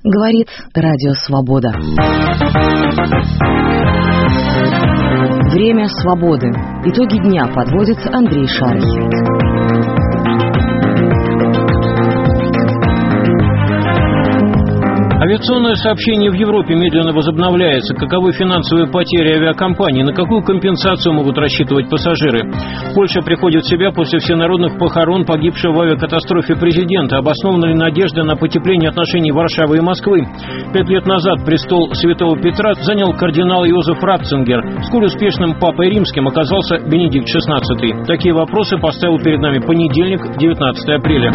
Говорит Радио Свобода. Время свободы. Итоги дня подводит Андрей Шарохин. Авиационное сообщение в Европе медленно возобновляется. Каковы финансовые потери авиакомпаний? На какую компенсацию могут рассчитывать пассажиры? Польша приходит в себя после всенародных похорон погибшего в авиакатастрофе президента. Обоснована ли надежда на потепление отношений Варшавы и Москвы? 5 лет назад престол Святого Петра занял кардинал Йозеф Ратцингер. Сколь успешным папой римским оказался Бенедикт XVI? Такие вопросы поставил перед нами понедельник, 19 апреля.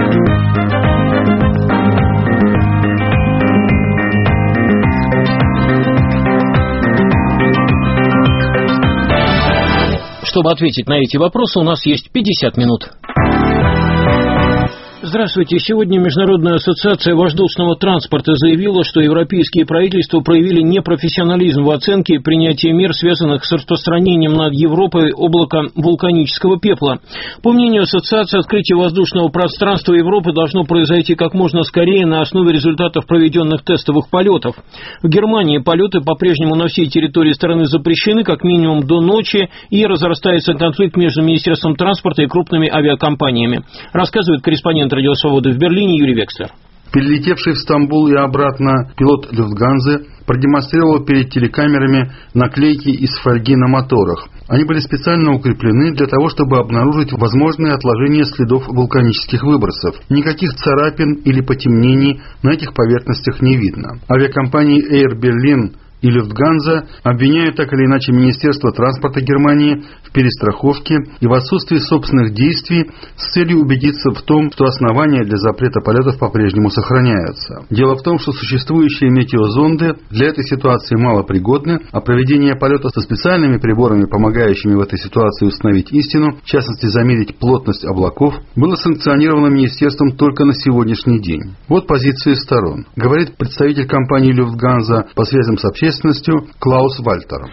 Чтобы ответить на эти вопросы, у нас есть 50 минут. Здравствуйте. Сегодня Международная ассоциация воздушного транспорта заявила, что европейские правительства проявили непрофессионализм в оценке и принятии мер, связанных с распространением над Европой облака вулканического пепла. По мнению ассоциации, открытие воздушного пространства Европы должно произойти как можно скорее на основе результатов проведенных тестовых полетов. В Германии полеты по-прежнему на всей территории страны запрещены как минимум до ночи, и разрастается конфликт между Министерством транспорта и крупными авиакомпаниями. Рассказывает корреспондент Радио Свободы в Берлине Юрий Векслер. Перелетевший в Стамбул и обратно пилот Люфтганзы продемонстрировал перед телекамерами наклейки из фольги на моторах. Они были специально укреплены для того, чтобы обнаружить возможные отложения следов вулканических выбросов. Никаких царапин или потемнений на этих поверхностях не видно. Авиакомпании Air Berlin и Люфтганза обвиняют так или иначе Министерство транспорта Германии в перестраховке и в отсутствии собственных действий с целью убедиться в том, что основания для запрета полетов по-прежнему сохраняются. Дело в том, что существующие метеозонды для этой ситуации малопригодны, а проведение полета со специальными приборами, помогающими в этой ситуации установить истину, в частности замерить плотность облаков, было санкционировано Министерством только на сегодняшний день. Вот позиции сторон. Говорит представитель компании Люфтганза по связям с общественностью Клаус Вальтер.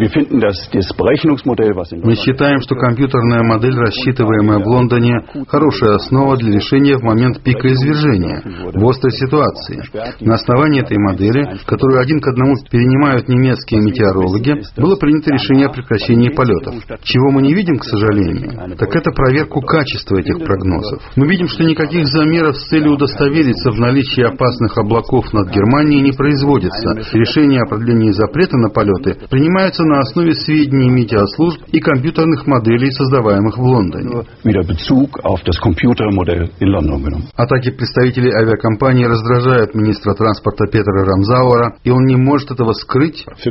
Мы считаем, что компьютерная модель, рассчитываемая в Лондоне, хорошая основа для решения в момент пика извержения, в острой ситуации. На основании этой модели, которую один к одному перенимают немецкие метеорологи, было принято решение о прекращении полетов. Чего мы не видим, к сожалению, так это проверку качества этих прогнозов. Мы видим, что никаких замеров с целью удостовериться в наличии опасных облаков над Германией не производится. Решение о продлении запрета на полеты принимаются на основе сведений метеослужб и компьютерных моделей, создаваемых в Лондоне. Атаки представителей авиакомпании раздражают министра транспорта Петера Рамсауэра, и он не может этого скрыть. Для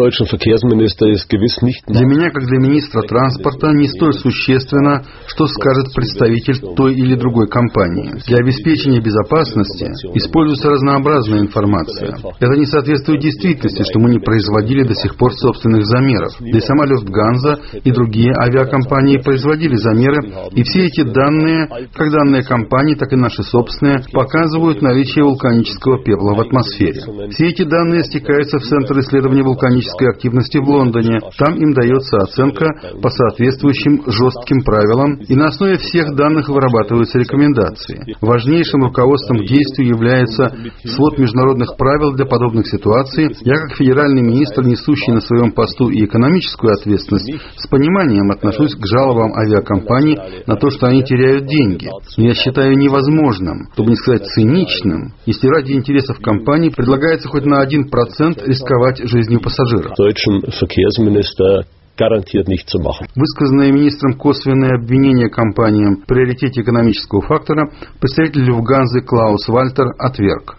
меня, как для министра транспорта, не столь существенно, что скажет представитель той или другой компании. Для обеспечения безопасности используется разнообразная информация. Это не соответствует действительности, что мы не производили до сих пор собственных замеров. Да и сама Люфтганза и другие авиакомпании производили замеры, и все эти данные, как данные компании, так и наши собственные, показывают наличие вулканического пепла в атмосфере. Все эти данные стекаются в Центр исследования вулканической активности в Лондоне. Там им дается оценка по соответствующим жестким правилам, и на основе всех данных вырабатываются рекомендации. Важнейшим руководством к действию является свод международных правил для подобных ситуаций. Я, как федеральный министр, несущий на своем посту и экономическую ответственность, с пониманием отношусь к жалобам авиакомпаний на то, что они теряют деньги. Но я считаю невозможным, чтобы не сказать циничным, если ради интересов компании предлагается хоть на 1% рисковать жизнью пассажиров. Высказанное министром косвенное обвинение компаниям в приоритете экономического фактора представитель Люфтганзы Клаус Вальтер отверг.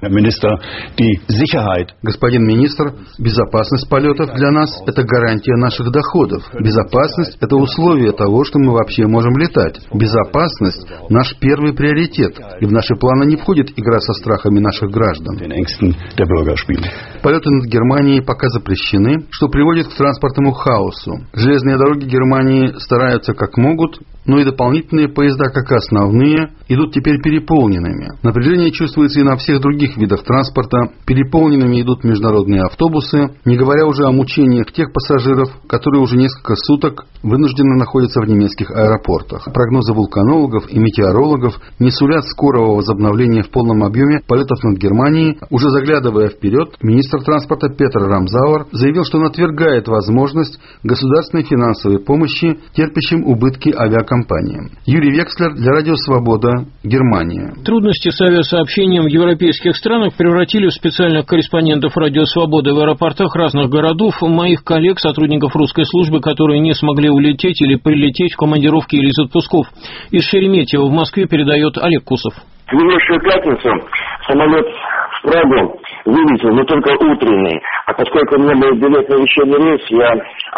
Господин министр, безопасность полетов для нас – это гарантия наших доходов. Безопасность – это условие того, что мы вообще можем летать. Безопасность – наш первый приоритет, и в наши планы не входит игра со страхами наших граждан. Полеты над Германией пока запрещены, что приводит к транспортному хаосу. Железные дороги Германии стараются как могут но и дополнительные поезда, как и основные, идут теперь переполненными. Напряжение чувствуется и на всех других видах транспорта. Переполненными идут международные автобусы, не говоря уже о мучениях тех пассажиров, которые уже несколько суток вынуждены находиться в немецких аэропортах. Прогнозы вулканологов и метеорологов не сулят скорого возобновления в полном объеме полетов над Германией. Уже заглядывая вперед, министр транспорта Петр Рамзауэр заявил, что он отвергает возможность государственной финансовой помощи терпящим убытки авиакомпаниям. Юрий Векслер для Радио Свобода, Германия. Трудности с авиасообщением в европейских странах превратили в специальных корреспондентов Радио Свободы в аэропортах разных городов моих коллег, сотрудников русской службы, которые не смогли улететь или прилететь в командировки или из отпусков. Из Шереметьево в Москве передает Олег Кусов. В минувшую пятницу самолет в Прагу вылетел, но только утренний. А поскольку у меня был билет на вечерний рейс, я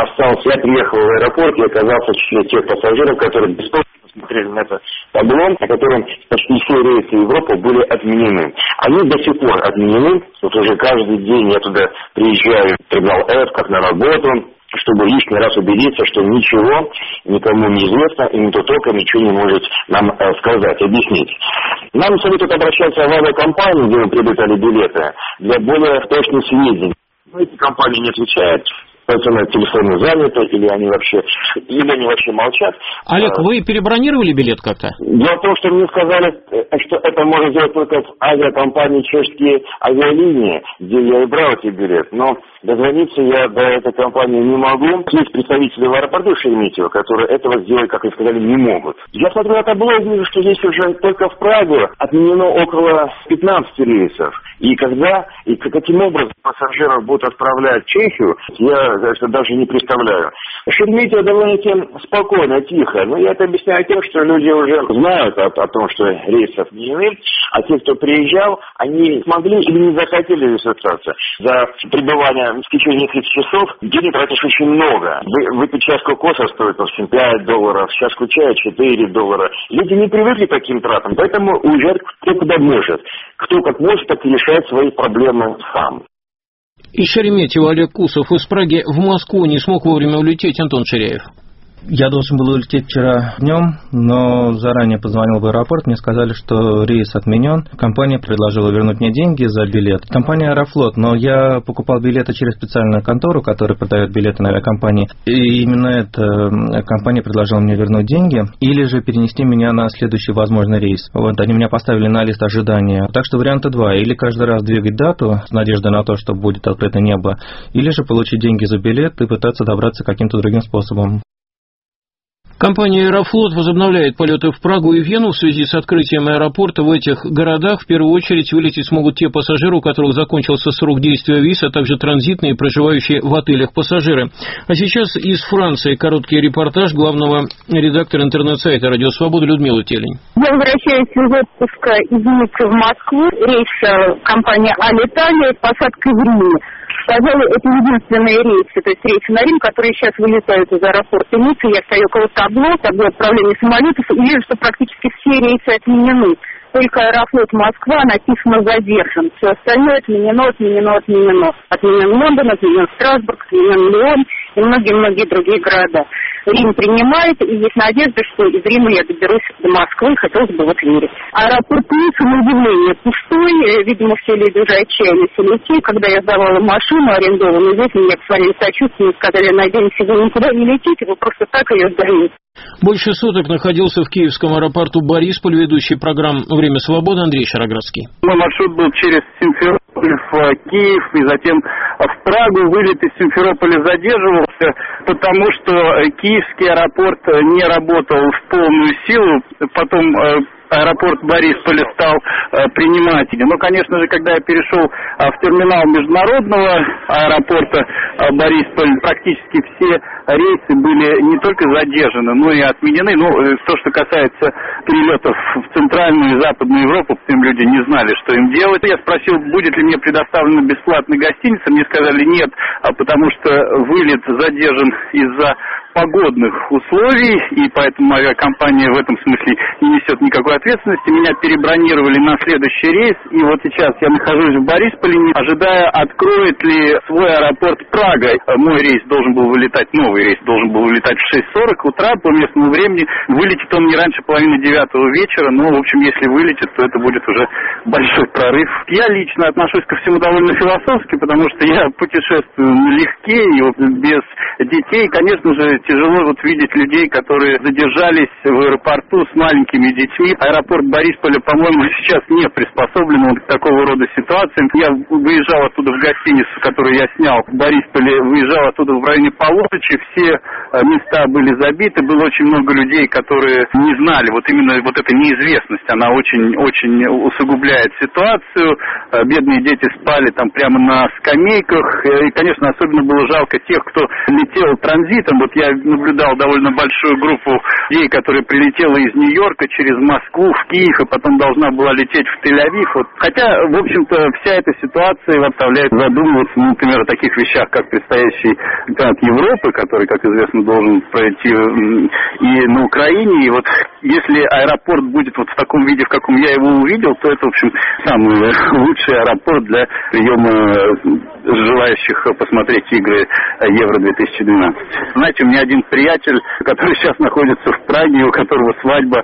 приехал в аэропорт и оказался в числе тех пассажиров, которые бесплатно смотрели на это табло, на котором почти все рейсы Европы были отменены. Они до сих пор отменены. Вот уже каждый день я туда приезжаю в терминал F, как на работу, чтобы лишний раз убедиться, что ничего никому не известно, и никто только ничего не может нам сказать, объяснить. Нам советуют обращаться в авиакомпанию, где мы приобретали билеты, для более точных сведений. Но эти компании не отвечают. Поэтому телефоны заняты, или они вообще молчат. Олег, вы перебронировали билет как-то? Дело в том, что мне сказали, что это можно сделать только в авиакомпании «Чешские авиалинии», где я и брал эти билеты. Но дозвониться я до этой компании не могу. Есть представители в аэропорту Шереметьево, которые этого сделать, как и сказали, не могут. Я смотрю на табло и вижу, что здесь уже только в Праге отменено около 15 рейсов. И когда и каким образом пассажиров будут отправлять в Чехию, я даже не представляю. Шереметьево довольно спокойно, тихо. Но я это объясняю тем, что люди уже знают о том, что рейсы отменены, а те, кто приезжал, они смогли или не захотели регистрироваться. За пребывание в течение нескольких часов денег тратишь очень много. Выпить чашку кофе стоит, в общем, $5, чашку чая $4. Люди не привыкли к таким тратам, поэтому уезжают кто куда может. Кто как может, так и решает свои проблемы сам. Из Шереметьево Олег Кусов. Из Праги в Москву не смог вовремя улететь Антон Ширяев. Я должен был улететь вчера днем, но заранее позвонил в аэропорт, мне сказали, что рейс отменен. Компания предложила вернуть мне деньги за билет. Компания «Аэрофлот», но я покупал билеты через специальную контору, которая продает билеты на авиакомпании. И именно эта компания предложила мне вернуть деньги или же перенести меня на следующий возможный рейс. Вот, они меня поставили на лист ожидания. Так что варианта два. Или каждый раз двигать дату с надеждой на то, что будет открыто небо, или же получить деньги за билет и пытаться добраться каким-то другим способом. Компания «Аэрофлот» возобновляет полеты в Прагу и Вену. В связи с открытием аэропорта в этих городах в первую очередь вылететь смогут те пассажиры, у которых закончился срок действия виз, а также транзитные и проживающие в отелях пассажиры. А сейчас из Франции короткий репортаж главного редактора интернет-сайта «Радио Свобода» Людмилы Телень. Я возвращаюсь из отпуска из Ниццы в Москву. Рейс компании «Алиталия» с посадкой в Риме. Пожалуй, это единственные рейсы, то есть рейсы на Рим, которые сейчас вылетают из аэропорта Ниццы. Я стою около табло отправления самолетов, и вижу, что практически все рейсы отменены. Только «Аэрофлот Москва» написано «задержан». Все остальное отменено. Отменен Лондон, отменен Страсбург, отменен Лион и многие-многие другие города. Рим принимает, и есть надежда, что из Рима я доберусь до Москвы, хотелось бы в это верить. Аэропорт Ниццы, на удивление, пустой. Видимо, все люди уже отчаялись улететь. Когда я сдавала машину арендованную, здесь меня посмотрели сочувственно и сказали: надеемся, вы никуда не летите, вы просто так ее сдаете. Больше суток находился в киевском аэропорту Борисполь ведущий программ «Время свободы» Андрей Шароградский. Мой маршрут был через Симферополь в Киев и затем в Прагу. Вылет из Симферополя задерживался, потому что киевский аэропорт не работал в полную силу. Потом аэропорт Борисполя стал принимать. Но, конечно же, когда я перешел в терминал международного аэропорта Борисполь, практически все рейсы были не только задержаны, но и отменены. Но то, что касается перелетов в Центральную и Западную Европу, потому люди не знали, что им делать. Я спросил, будет ли мне предоставлена бесплатная гостиница. Мне сказали нет, потому что вылет задержан из-за погодных условий, и поэтому авиакомпания в этом смысле не несет никакой ответственности. Меня перебронировали на следующий рейс, и вот сейчас я нахожусь в Борисполе, ожидая, откроет ли свой аэропорт Прага. Мой рейс должен был вылетать, новый рейс должен был вылетать в 6:40 утра по местному времени. Вылетит он не раньше 8:30 вечера, но, в общем, если вылетит, то это будет уже большой прорыв. Я лично отношусь ко всему довольно философски, потому что я путешествую налегке, и вот без детей, конечно же, тяжело вот видеть людей, которые задержались в аэропорту с маленькими детьми. Аэропорт Борисполя, по-моему, сейчас не приспособлен к такого рода ситуациям. Я выезжал оттуда в гостиницу, которую я снял в Борисполе, выезжал оттуда в районе полуночи, все места были забиты, было очень много людей, которые не знали, вот именно вот эта неизвестность, она очень усугубляет ситуацию. Бедные дети спали там прямо на скамейках, и, конечно, особенно было жалко тех, кто летел транзитом. Вот я наблюдал довольно большую группу людей, которая прилетела из Нью-Йорка через Москву в Киев, и потом должна была лететь в Тель-Авив. Вот. Хотя, в общем-то, вся эта ситуация заставляет задумываться, например, о таких вещах, как предстоящий чемпионат Европы, который, как известно, должен пройти и на Украине. И вот если аэропорт будет вот в таком виде, в каком я его увидел, то это, в общем, самый лучший аэропорт для приема желающих посмотреть игры Евро-2012. Знаете, у меня один приятель, который сейчас находится в Праге, у которого свадьба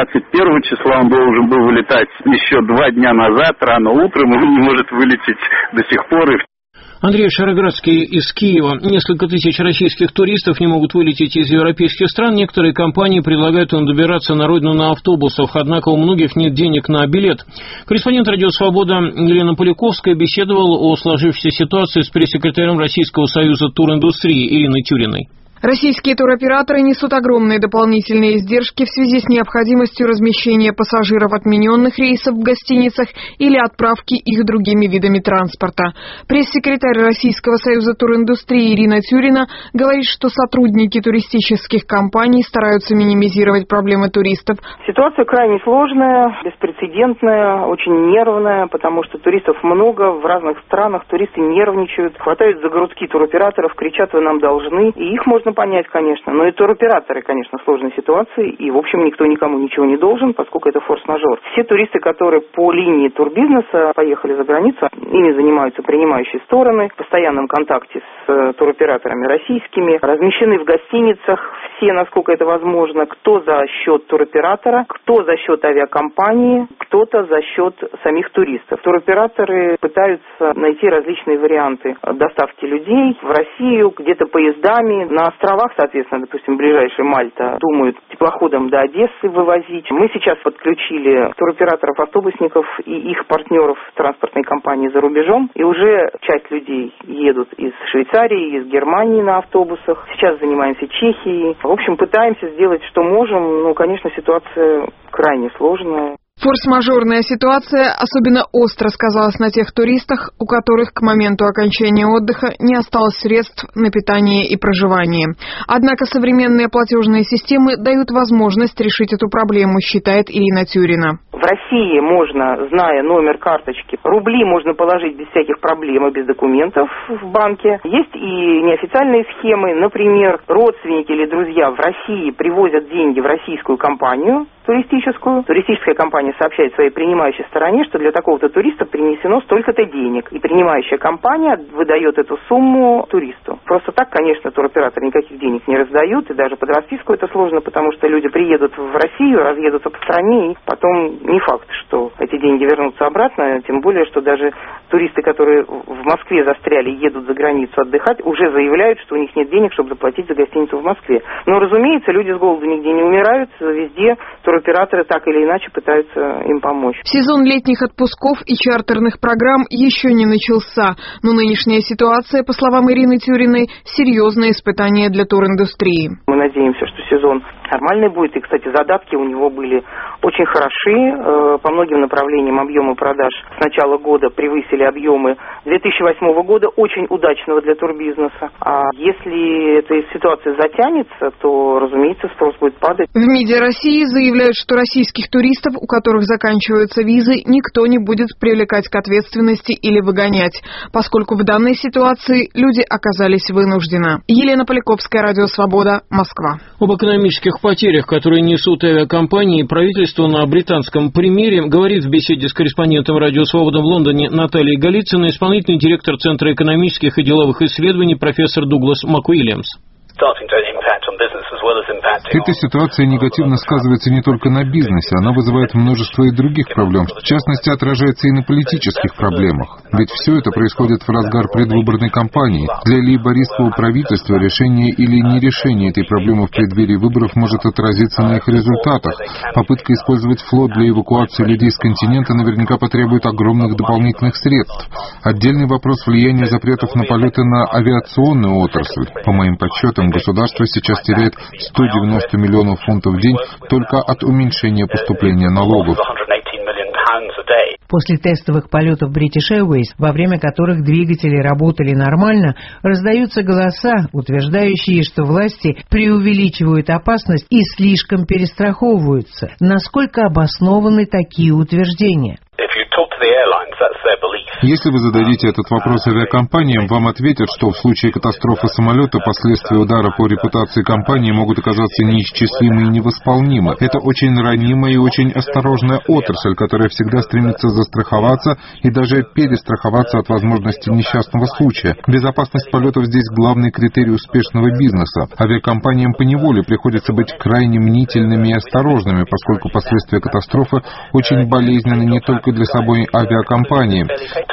21 числа, он должен был вылетать еще 2 дня назад, рано утром, он не может вылететь до сих пор. Андрей Шароградский из Киева. Несколько тысяч российских туристов не могут вылететь из европейских стран. Некоторые компании предлагают им добираться на родину на автобусах, однако у многих нет денег на билет. Корреспондент «Радио Свобода» Елена Поляковская беседовала о сложившейся ситуации с пресс-секретарем Российского союза туриндустрии Ириной Тюриной. Российские туроператоры несут огромные дополнительные издержки в связи с необходимостью размещения пассажиров отмененных рейсов в гостиницах или отправки их другими видами транспорта. Пресс-секретарь Российского союза туриндустрии Ирина Тюрина говорит, что сотрудники туристических компаний стараются минимизировать проблемы туристов. Ситуация крайне сложная, беспрецедентная, очень нервная, потому что туристов много в разных странах, туристы нервничают, хватают за грудки туроператоров, кричат: вы нам должны, и их можно понять, конечно, но и туроператоры, конечно, в сложной ситуации, и, в общем, никто никому ничего не должен, поскольку это форс-мажор. Все туристы, которые по линии турбизнеса поехали за границу, ими занимаются принимающие стороны, в постоянном контакте с туроператорами российскими, размещены в гостиницах все, насколько это возможно, кто за счет туроператора, кто за счет авиакомпании, кто-то за счет самих туристов. Туроператоры пытаются найти различные варианты доставки людей в Россию, где-то поездами, на островах, соответственно, допустим, ближайшая Мальта, думают теплоходом до Одессы вывозить. Мы сейчас подключили туроператоров-автобусников и их партнеров транспортной компании за рубежом, и уже часть людей едут из Швейцарии, из Германии на автобусах. Сейчас занимаемся Чехией. В общем, пытаемся сделать, что можем, но, конечно, ситуация крайне сложная. Форс-мажорная ситуация особенно остро сказалась на тех туристах, у которых к моменту окончания отдыха не осталось средств на питание и проживание. Однако современные платежные системы дают возможность решить эту проблему, считает Ирина Тюрина. В России можно, зная номер карточки, рубли можно положить без всяких проблем и без документов в банке. Есть и неофициальные схемы. Например, родственники или друзья в России привозят деньги в российскую компанию туристическую. Туристическая компания сообщает своей принимающей стороне, что для такого-то туриста принесено столько-то денег. И принимающая компания выдает эту сумму туристу. Просто так, конечно, туроператоры никаких денег не раздают. И даже под расписку это сложно, потому что люди приедут в Россию, разъедутся по стране, и потом не факт, что эти деньги вернутся обратно. Тем более, что даже туристы, которые в Москве застряли и едут за границу отдыхать, уже заявляют, что у них нет денег, чтобы заплатить за гостиницу в Москве. Но, разумеется, люди с голоду нигде не умирают. Везде туроператоры так или иначе пытаются им помочь. Сезон летних отпусков и чартерных программ еще не начался, но нынешняя ситуация, по словам Ирины Тюриной, серьезное испытание для туриндустрии. Мы надеемся, что сезон нормальный будет. И, кстати, задатки у него были очень хороши. По многим направлениям объемы продаж с начала года превысили объемы 2008 года, очень удачного для турбизнеса. А если эта ситуация затянется, то, разумеется, спрос будет падать. В МИДе России заявляют, что российских туристов, у которых заканчиваются визы, никто не будет привлекать к ответственности или выгонять, поскольку в данной ситуации люди оказались вынуждены. Елена Поляковская, Радио Свобода, Москва. Об экономических потерях, которые несут авиакомпании, правительство на британском примере говорит в беседе с корреспондентом Радио Свобода в Лондоне Натальей Голицыной исполнительный директор Центра экономических и деловых исследований профессор Дуглас МакУильямс. Эта ситуация негативно сказывается не только на бизнесе, она вызывает множество и других проблем. В частности, отражается и на политических проблемах. Ведь все это происходит в разгар предвыборной кампании. Для лейбористского правительства решение или нерешение этой проблемы в преддверии выборов может отразиться на их результатах. Попытка использовать флот для эвакуации людей с континента наверняка потребует огромных дополнительных средств. Отдельный вопрос влияния запретов на полеты на авиационную отрасль. По моим подсчетам, государство сейчас теряет 190 миллионов фунтов в день только от уменьшения поступления налогов. После тестовых полетов British Airways, во время которых двигатели работали нормально, раздаются голоса, утверждающие, что власти преувеличивают опасность и слишком перестраховываются. Насколько обоснованы такие утверждения? Если вы зададите этот вопрос авиакомпаниям, вам ответят, что в случае катастрофы самолета последствия удара по репутации компании могут оказаться неисчислимы и невосполнимы. Это очень ранимая и очень осторожная отрасль, которая всегда стремится застраховаться и даже перестраховаться от возможности несчастного случая. Безопасность полетов здесь главный критерий успешного бизнеса. Авиакомпаниям поневоле приходится быть крайне мнительными и осторожными, поскольку последствия катастрофы очень болезненны не только для самой авиакомпании.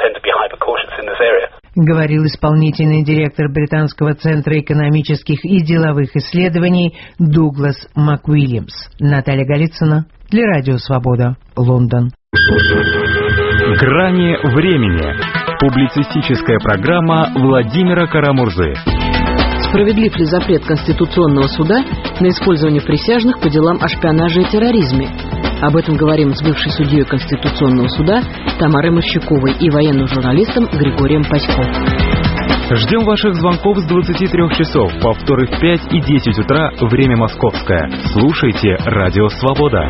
Говорил исполнительный директор Британского центра экономических и деловых исследований Дуглас МакУильямс. Наталья Голицына для Радио Свобода, Лондон. Грани времени. Публицистическая программа Владимира Карамурзы. Справедлив ли запрет Конституционного суда на использование присяжных по делам о шпионаже и терроризме? Об этом говорим с бывшей судьей Конституционного суда Тамарой Мощуковой и военным журналистом Григорием Паськом. Ждем ваших звонков с 23 часов, повторы в 5 и 10 утра, время московское. Слушайте Радио Свобода.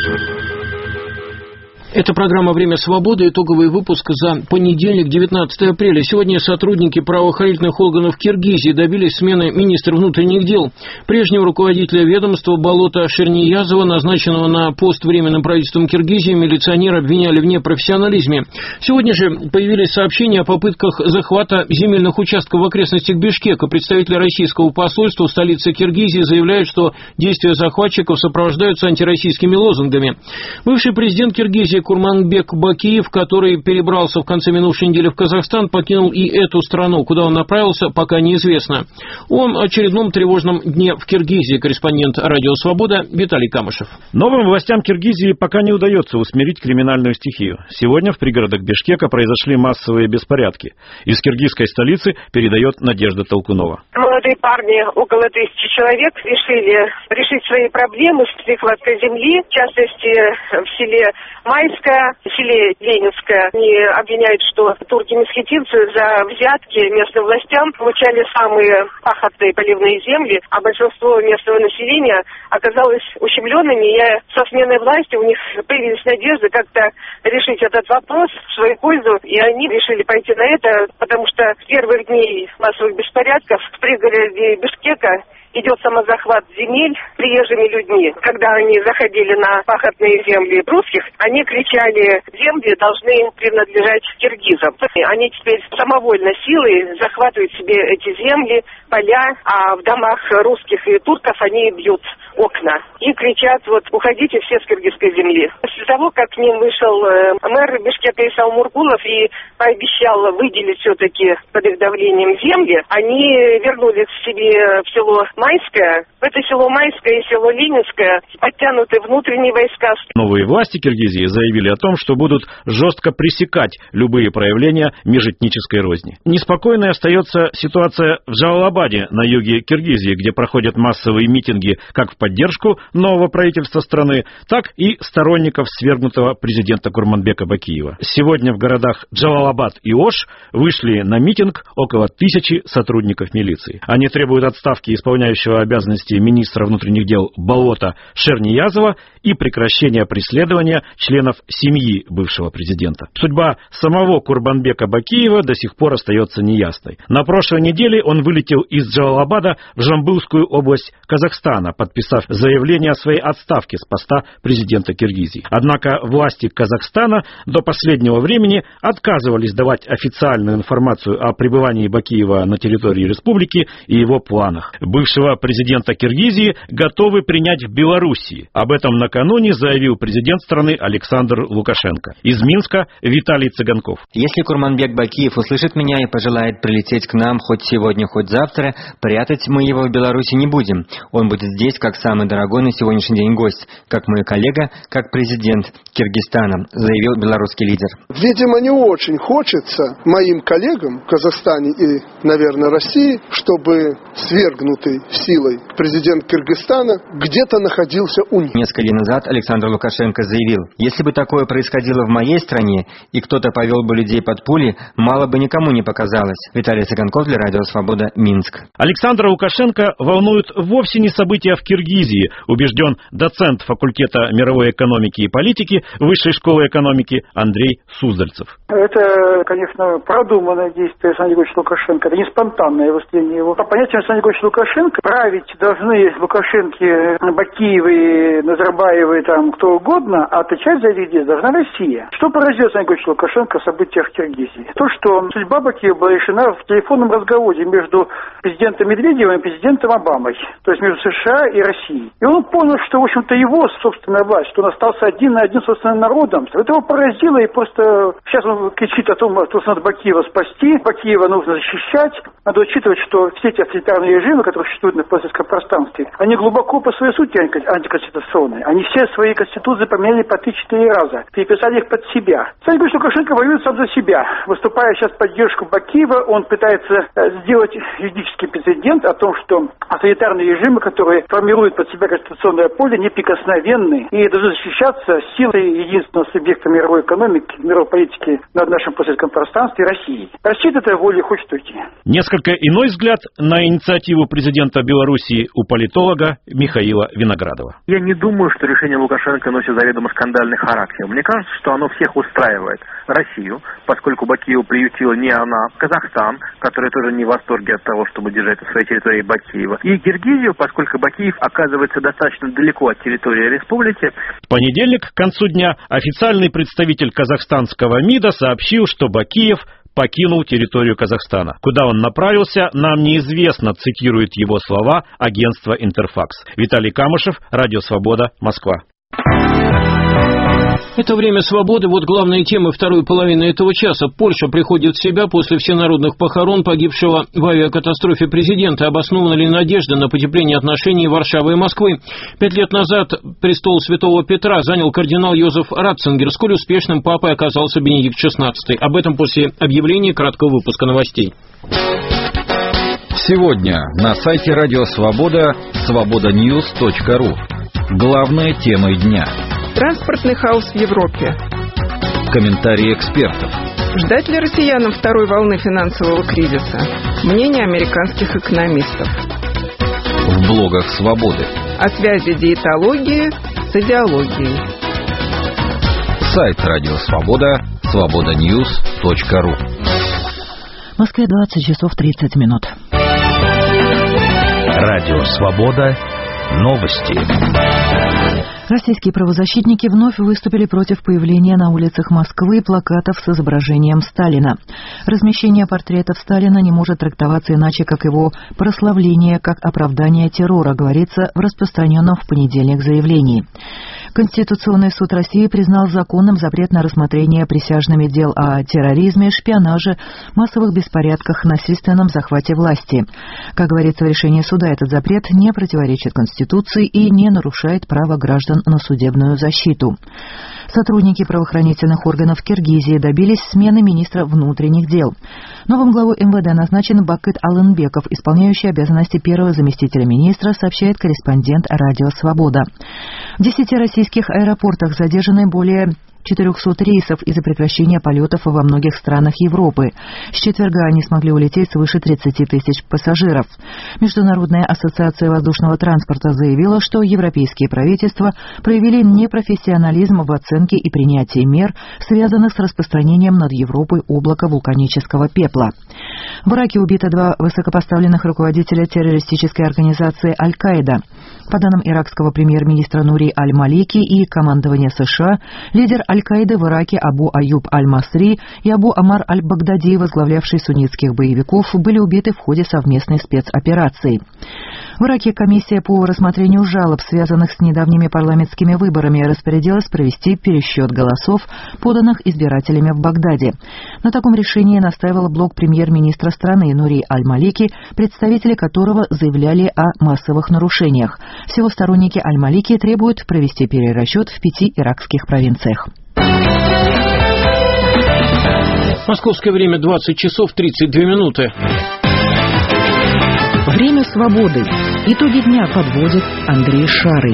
Это программа «Время свободы», итоговый выпуск за понедельник, 19 апреля. Сегодня сотрудники правоохранительных органов Киргизии добились смены министра внутренних дел. Прежнего руководителя ведомства Болота Шерниязова, назначенного на пост временным правительством Киргизии, милиционеры обвиняли в непрофессионализме. Сегодня же появились сообщения о попытках захвата земельных участков в окрестностях Бишкека. Представители российского посольства в столице Киргизии заявляют, что действия захватчиков сопровождаются антироссийскими лозунгами. Бывший президент Киргизии Курманбек Бакиев, который перебрался в конце минувшей недели в Казахстан, покинул и эту страну. Куда он направился, пока неизвестно. О очередном тревожном дне в Киргизии. Корреспондент Радио Свобода Виталий Камышев. Новым властям Киргизии пока не удается усмирить криминальную стихию. Сегодня в пригородах Бишкека произошли массовые беспорядки. Из киргизской столицы передает Надежда Толкунова. Молодые парни, около 1000 человек, решили решить свои проблемы с нехваткой земли, в частности в селе Майское, в селе Ленинское. Они обвиняют, что турки-месхетинцы за взятки местным властям получали самые пахотные поливные земли, а большинство местного населения оказалось ущемленными. И со сменой власти у них появились надежды как-то решить этот вопрос в свою пользу, и они решили пойти на это, потому что с первых дней массовых беспорядков в пригороде Бишкека идет самозахват земель приезжими людьми. Когда они заходили на пахотные земли русских, они кричали: земли должны принадлежать киргизам. Они теперь самовольно силой захватывают себе эти земли, поля, а в домах русских и турков они бьют окна и кричат: вот уходите все с киргизской земли. После того, как к ним вышел мэр Бишкека Исаул Мургулов и пообещал выделить все-таки под их давлением земли, они вернулись к себе в село Майское. В это село Майское и село Ленинское подтянуты внутренние войска. Новые власти Киргизии заявили о том, что будут жестко пресекать любые проявления межэтнической розни. Неспокойной остается ситуация в Джалалабаде на юге Киргизии, где проходят массовые митинги как в поддержку поддержку нового правительства страны, так и сторонников свергнутого президента Курманбека Бакиева. Сегодня в городах Джалалабад и Ош вышли на митинг около 1000 сотрудников милиции. Они требуют отставки исполняющего обязанности министра внутренних дел Болота Шерниязова и прекращения преследования членов семьи бывшего президента. Судьба самого Курманбека Бакиева до сих пор остается неясной. На прошлой неделе он вылетел из Джалалабада в Жамбылскую область Казахстана, подписав заявление о своей отставке с поста президента Киргизии. Однако власти Казахстана до последнего времени отказывались давать официальную информацию о пребывании Бакиева на территории республики и его планах. Бывшего президента Киргизии готовы принять в Белоруссии. Об этом накануне заявил президент страны Александр Лукашенко. Из Минска Виталий Цыганков. Если Курманбек Бакиев услышит меня и пожелает прилететь к нам хоть сегодня, хоть завтра, прятать мы его в Беларуси не будем. Он будет здесь как самый дорогой на сегодняшний день гость, как мой коллега, как президент Киргизстана, заявил белорусский лидер. Видимо, не очень хочется моим коллегам в Казахстане и, наверное, России, чтобы свергнутый силой президент Киргизстана где-то находился у них. Несколько лет назад Александр Лукашенко заявил, если бы такое происходило в моей стране и кто-то повел бы людей под пули, мало бы никому не показалось. Виталий Цыганков для Радио Свобода, Минск. Александра Лукашенко волнуют вовсе не события в Киргизии, убежден доцент факультета мировой экономики и политики Высшей школы экономики Андрей Суздальцев. Это, конечно, продуманное действие Александра Григорьевича Лукашенко. Это не спонтанное выступление его. По понятиям Александра Григорьевича Лукашенко, править должны Лукашенки, Бакиевы, Назарбаевы, там, кто угодно, а отвечать за их действия должна Россия. Что поразило Александра Григорьевича Лукашенко в событиях в Киргизии? То, что судьба Бакиева была решена в телефонном разговоре между президентом Медведевым и президентом Обамой, то есть между США и Россией. И он понял, что, в общем-то, его собственная власть, что он остался один на один с собственным народом. Это его поразило, и просто сейчас он кричит о том, что надо Бакиева спасти, Бакиева нужно защищать. Надо учитывать, что все эти авторитарные режимы, которые существуют на постсоветском пространстве, они глубоко по своей сути антиконституционные. Они все свои конституции поменяли по 3-4 раза, переписали их под себя. Александр Григорьевич Лукашенко воюет сам за себя. Выступая сейчас в поддержку Бакиева, он пытается сделать юридический прецедент о том, что авторитарные режимы, которые формируют под себя конституционное поле, неприкосновенны и должны защищаться силой единственного субъекта мировой экономики, мировой политики на нашем постсоветском пространстве России. Россия этой воли хочет уйти. Несколько иной взгляд на инициативу президента Белоруссии у политолога Михаила Виноградова. Я не думаю, что решение Лукашенко носит заведомо скандальный характер. Мне кажется, что оно всех устраивает. Россию, поскольку Бакиева приютила не она, Казахстан, который тоже не в восторге от того, чтобы держать на своей территории Бакиева, и Киргизию, поскольку Бакиев оказывается достаточно далеко от территории республики. В понедельник, к концу дня, официальный представитель казахстанского МИДа сообщил, что Бакиев покинул территорию Казахстана. Куда он направился, нам неизвестно, цитирует его слова агентство «Интерфакс». Виталий Камышев, Радио Свобода, Москва. Это «Время свободы». Вот главные темы второй половины этого часа. Польша приходит в себя после всенародных похорон погибшего в авиакатастрофе президента. Обоснована ли надежда на потепление отношений Варшавы и Москвы? 5 лет назад престол Святого Петра занял кардинал Йозеф Ратцингер. Сколь успешным папой оказался Бенедикт XVI. Об этом после объявления краткого выпуска новостей. Сегодня на сайте Радио Свобода свободаnews.ru. Главные темы дня. Транспортный хаос в Европе. Комментарии экспертов. Ждать ли россиянам второй волны финансового кризиса? Мнение американских экономистов. В блогах Свободы. О связи диетологии с идеологией. Сайт Радио Свобода свободаnews.ru. В Москве 20 часов 30 минут. Радио Свобода. Новости. Российские правозащитники вновь выступили против появления на улицах Москвы плакатов с изображением Сталина. Размещение портретов Сталина не может трактоваться иначе, как его прославление, как оправдание террора, говорится в распространенном в понедельник заявлении. Конституционный суд России признал законным запрет на рассмотрение присяжными дел о терроризме, шпионаже, массовых беспорядках, насильственном захвате власти. Как говорится в решении суда, этот запрет не противоречит Конституции и не нарушает права граждан направлен на судебную защиту. Сотрудники правоохранительных органов Киргизии добились смены министра внутренних дел. Новым главой МВД назначен Бакыт Алынбеков, исполняющий обязанности первого заместителя министра, сообщает корреспондент «Радио Свобода». В 10 российских аэропортах задержаны более 400 рейсов из-за прекращения полетов во многих странах Европы. С четверга они смогли улететь свыше 30 тысяч пассажиров. Международная ассоциация воздушного транспорта заявила, что европейские правительства проявили непрофессионализм в оценке и принятии мер, связанных с распространением над Европой облака вулканического пепла. В Ираке убито 2 высокопоставленных руководителя террористической организации «Аль-Каида». По данным иракского премьер-министра Нури Аль-Малики и командования США, лидер Аль-Каиды в Ираке Абу Аюб Аль-Масри и Абу Амар Аль-Багдади, возглавлявший суннитских боевиков, были убиты в ходе совместной спецоперации. В Ираке комиссия по рассмотрению жалоб, связанных с недавними парламентскими выборами, распорядилась провести пересчет голосов, поданных избирателями в Багдаде. На таком решении настаивал блок премьер-министра страны Нури Аль-Малики, представители которого заявляли о массовых нарушениях. Всего сторонники Аль-Малики требуют провести перерасчет в 5 иракских провинциях. Московское время 20 часов 32 минуты. Время свободы. Итоги дня подводит Андрей Шарый.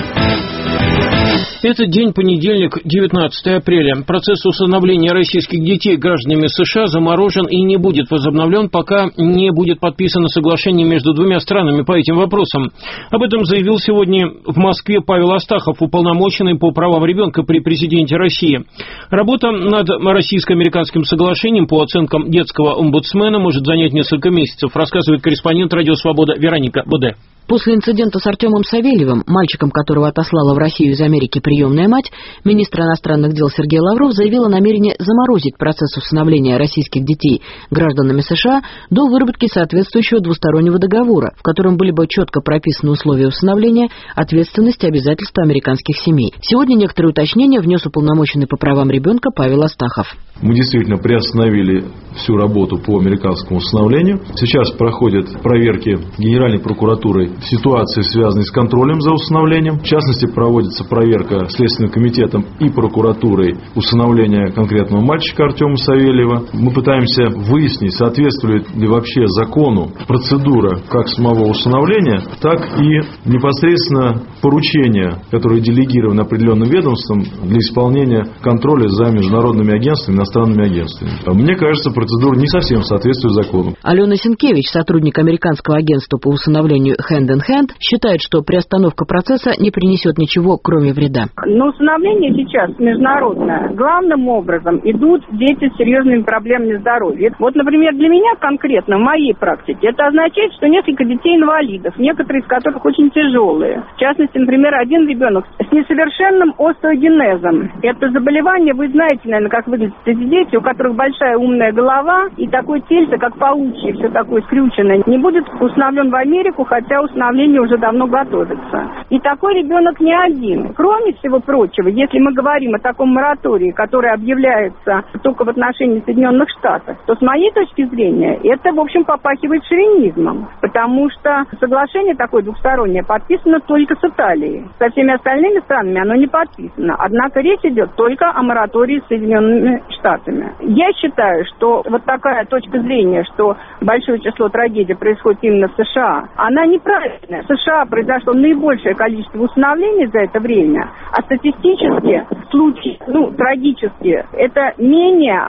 Это день понедельник, 19 апреля. Процесс усыновления российских детей гражданами США заморожен и не будет возобновлен, пока не будет подписано соглашение между двумя странами по этим вопросам. Об этом заявил сегодня в Москве Павел Астахов, уполномоченный по правам ребенка при президенте России. Работа над российско-американским соглашением по оценкам детского омбудсмена может занять несколько месяцев, рассказывает корреспондент «Радио Свобода» Вероника Боде. После инцидента с Артемом Савельевым, мальчиком, которого отослала в Россию из Америки приемная мать, министр иностранных дел Сергей Лавров заявил о намерении заморозить процесс усыновления российских детей гражданами США до выработки соответствующего двустороннего договора, в котором были бы четко прописаны условия усыновления, ответственность и обязательства американских семей. Сегодня некоторые уточнения внес уполномоченный по правам ребенка Павел Астахов. Мы действительно приостановили всю работу по американскому усыновлению. Сейчас проходят проверки Генеральной прокуратурой ситуации, связанной с контролем за усыновлением. В частности, проводится проверка Следственным комитетом и прокуратурой усыновления конкретного мальчика Артема Савельева. Мы пытаемся выяснить, соответствует ли вообще закону процедура как самого усыновления, так и непосредственно поручения, которые делегированы определенным ведомством для исполнения контроля за международными агентствами, иностранными агентствами. Мне кажется, процедура не совсем соответствует закону. Алена Сенкевич, сотрудник американского агентства по усыновлению Hand in Hand, считает, что приостановка процесса не принесет ничего, кроме вреда. Но усыновление сейчас международное. Главным образом идут дети с серьезными проблемами здоровья. Вот, например, для меня конкретно, в моей практике, это означает, что несколько детей-инвалидов, некоторые из которых очень тяжелые. В частности, например, один ребенок с несовершенным остеогенезом. Это заболевание, вы знаете, наверное, как выглядят эти дети, у которых большая умная голова и такое тельце, как паучье, все такое скрюченное, не будет усыновлен в Америку, хотя усыновление уже давно готовится. И такой ребенок не один. Кроме всего прочего, если мы говорим о таком моратории, который объявляется только в отношении Соединенных Штатов, то с моей точки зрения это, в общем, попахивает шовинизмом, потому что соглашение такое двухстороннее подписано только с Италией. Со всеми остальными странами оно не подписано. Однако речь идет только о моратории с Соединенными Штатами. Я считаю, что вот такая точка зрения, что большое число трагедий происходит именно в США, она неправильная. В США произошло наибольшее количество усыновлений за это время, а статистически случаи, трагические, это менее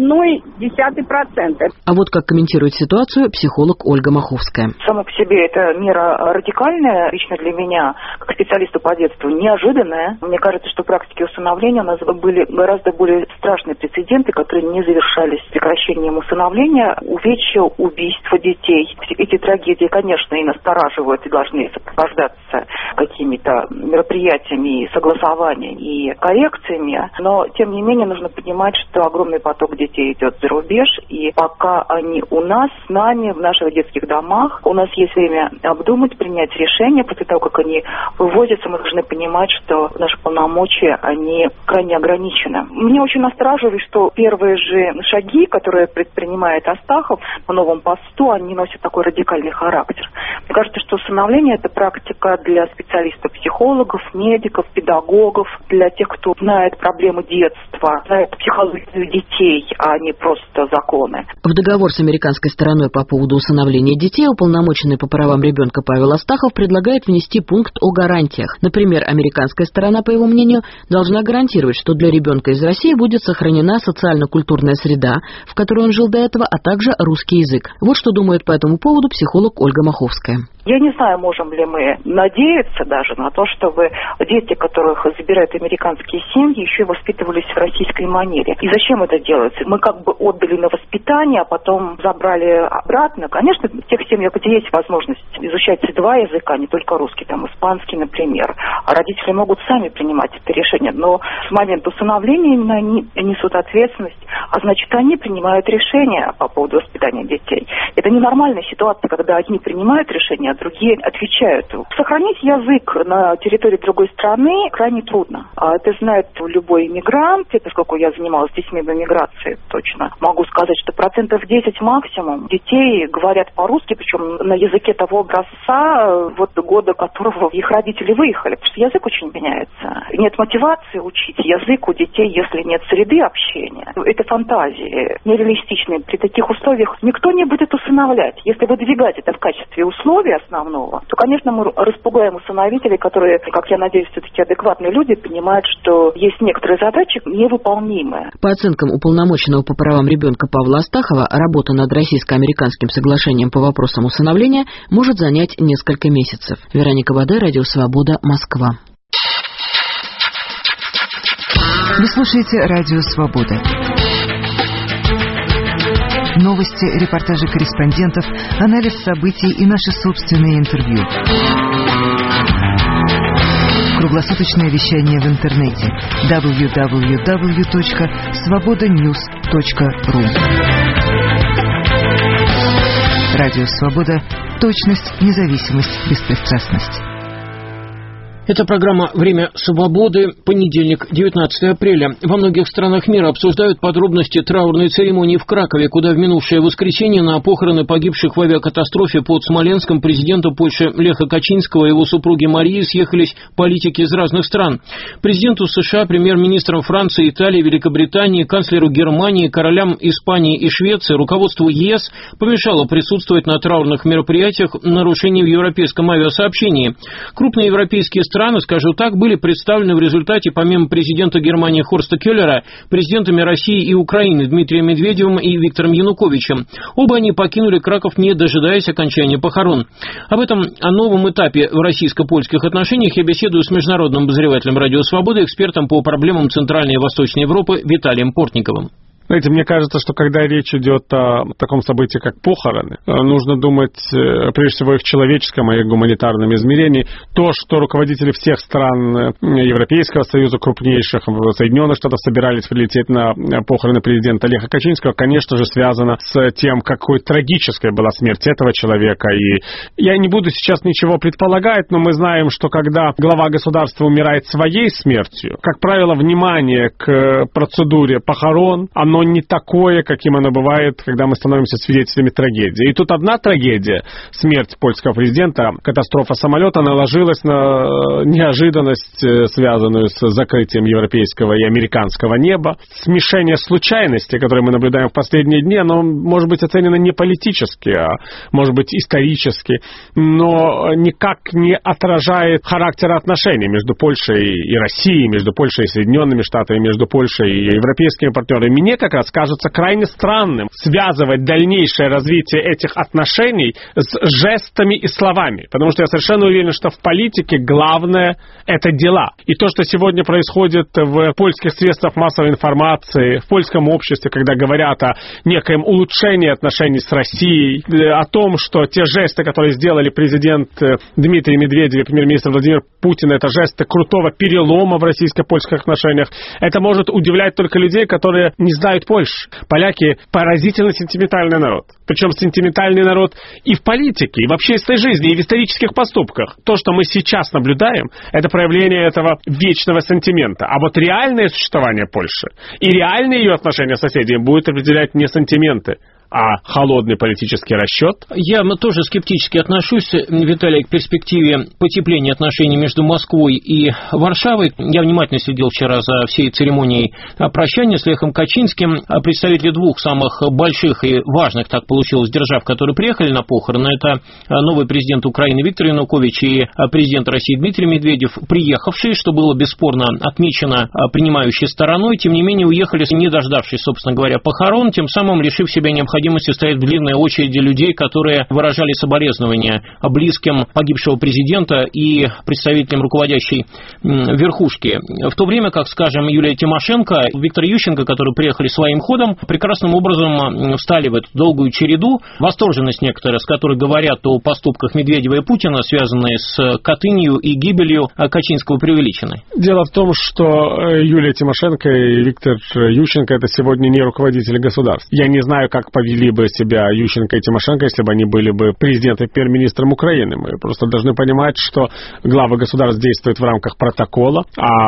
0,1%. А вот как комментирует ситуацию психолог Ольга Маховская. Само по себе эта мера радикальная, лично для меня, как специалисту по детству, неожиданная. Мне кажется, что в практике усыновления у нас были гораздо более страшные прецеденты, которые не завершались прекращением усыновления, увечья, убийства детей. Эти трагедии, конечно, и настораживают, и должны сопровождаться какими-то мероприятиями, согласованием и коррекциями, но, тем не менее, нужно понимать, что огромный поток детей идет за рубеж, и пока они у нас, с нами, в наших детских домах, у нас есть время обдумать, принять решение. После того, как они вывозятся, мы должны понимать, что наши полномочия, они крайне ограничены. Мне очень настораживает, что первые же шаги, которые предпринимает Астахов на новом посту, они носят такой радикальный характер. Мне кажется, что усыновление – это практика для специалистов-психологов, медиков, педагогов, для тех, кто знает проблемы детства, знает психологию детей, а не просто законы. В договор с американской стороной по поводу усыновления детей уполномоченный по правам ребенка Павел Астахов предлагает внести пункт о гарантиях. Например, американская сторона, по его мнению, должна гарантировать, что для ребенка из России будет сохранена социально-культурная среда, в которой он жил до этого, а также русский язык. Вот что думает по этому поводу психолог Ольга Маховская. Я не знаю, можем ли мы надеяться даже на то, чтобы дети, которых забирают американские семьи, еще и воспитывались в российской манере. И зачем это делается? Мы как бы отдали на воспитание, а потом забрали обратно. Конечно, в тех семьях, где есть возможность изучать два языка, не только русский, там испанский, например, а родители могут сами принимать это решение. Но в момент усыновления именно они несут ответственность, а значит, они принимают решения по поводу воспитания детей. Это ненормальная ситуация, когда одни принимают решения, а другие отвечают. Сохранить язык на территории другой страны крайне трудно. Это знает любой иммигрант, поскольку я занималась детьми в эмиграции, точно. Могу сказать, что 10% максимум детей говорят по-русски, причем на языке того образца, вот года которого их родители выехали. Потому что язык очень меняется. Нет мотивации учить язык у детей, если нет среды общения. Это фантазии нереалистичные. При таких условиях никто не будет усыновлять. Если выдвигать это в качестве условия основного, то, конечно, мы распугаем усыновителей, которые, как я надеюсь, все-таки адекватные люди, понимают, что есть некоторые задачи невыполнимые. По оценкам уполномоченного по правам ребенка Павла Астахова, работа над российско-американским соглашением по вопросам усыновления может занять несколько месяцев. Вероника Баде, Радио Свобода, Москва. Вы слушаете Радио Свобода. Новости, репортажи корреспондентов, анализ событий и наши собственные интервью. Круглосуточное вещание в интернете www.svobodanews.ru. Радио Свобода. Точность, независимость, беспристрастность. Это программа «Время свободы», понедельник, 19 апреля. Во многих странах мира обсуждают подробности траурной церемонии в Кракове, куда в минувшее воскресенье на похороны погибших в авиакатастрофе под Смоленском президента Польши Леха Качинского и его супруги Марии съехались политики из разных стран. Президенту США, премьер-министрам Франции, Италии, Великобритании, канцлеру Германии, королям Испании и Швеции, руководству ЕС помешало присутствовать на траурных мероприятиях нарушений в европейском авиасообщении. Крупные европейские страны, скажу так, были представлены в результате, помимо президента Германии Хорста Келлера, президентами России и Украины Дмитрием Медведевым и Виктором Януковичем. Оба они покинули Краков, не дожидаясь окончания похорон. Об этом, о новом этапе в российско-польских отношениях я беседую с международным обозревателем Радио Свободы, экспертом по проблемам Центральной и Восточной Европы Виталием Портниковым. Знаете, мне кажется, что когда речь идет о таком событии, как похороны, нужно думать прежде всего и в человеческом, и в гуманитарном измерении. То, что руководители всех стран Европейского Союза, крупнейших, Соединенных Штатов собирались прилететь на похороны президента Леха Качинского, конечно же, связано с тем, какой трагической была смерть этого человека. И я не буду сейчас ничего предполагать, но мы знаем, что когда глава государства умирает своей смертью, как правило, внимание к процедуре похорон, оно не такое, каким оно бывает, когда мы становимся свидетелями трагедии. И тут одна трагедия, смерть польского президента, катастрофа самолета, наложилась на неожиданность, связанную с закрытием европейского и американского неба. Смешение случайностей, которые мы наблюдаем в последние дни, оно может быть оценено не политически, а может быть исторически, но никак не отражает характера отношений между Польшей и Россией, между Польшей и Соединенными Штатами, между Польшей и европейскими партнерами. Мне как раз кажется крайне странным связывать дальнейшее развитие этих отношений с жестами и словами, потому что я совершенно уверен, что в политике главное — это дела. И то, что сегодня происходит в польских средствах массовой информации, в польском обществе, когда говорят о некоем улучшении отношений с Россией, о том, что те жесты, которые сделали президент Дмитрий Медведев и премьер-министр Владимир Путин, это жесты крутого перелома в российско-польских отношениях, это может удивлять только людей, которые не знают понимают Польшу. Поляки поразительно сентиментальный народ. Причем сентиментальный народ и в политике, и в общественной жизни, и в исторических поступках. То, что мы сейчас наблюдаем, это проявление этого вечного сантимента. А вот реальное существование Польши и реальные ее отношения с соседями будут определять не сантименты, а холодный политический расчет. Я тоже скептически отношусь, Виталий, к перспективе потепления отношений между Москвой и Варшавой. Я внимательно следил вчера за всей церемонией прощания с Лехом Качинским. Представители двух самых больших и важных, так получилось, держав, которые приехали на похороны, это новый президент Украины Виктор Янукович и президент России Дмитрий Медведев, приехавшие, что было бесспорно отмечено принимающей стороной, тем не менее уехали, не дождавшись, собственно говоря, похорон, тем самым лишив себя необходимости стоять в длинной очереди людей, которые выражали соболезнования близким погибшего президента и представителям руководящей верхушки. В то время как, скажем, Юлия Тимошенко, Виктор Ющенко, которые приехали своим ходом, прекрасным образом встали в эту долгую череду. Восторженность некоторая, с которой говорят о поступках Медведева и Путина, связанные с Катынью и гибелью Качинского, преувеличены. Дело в том, что Юлия Тимошенко и Виктор Ющенко — это сегодня не руководители государств. Я не знаю, как повели бы себя Ющенко и Тимошенко, если бы они были бы президентом и премьер-министром Украины. Мы просто должны понимать, что главы государств действуют в рамках протокола,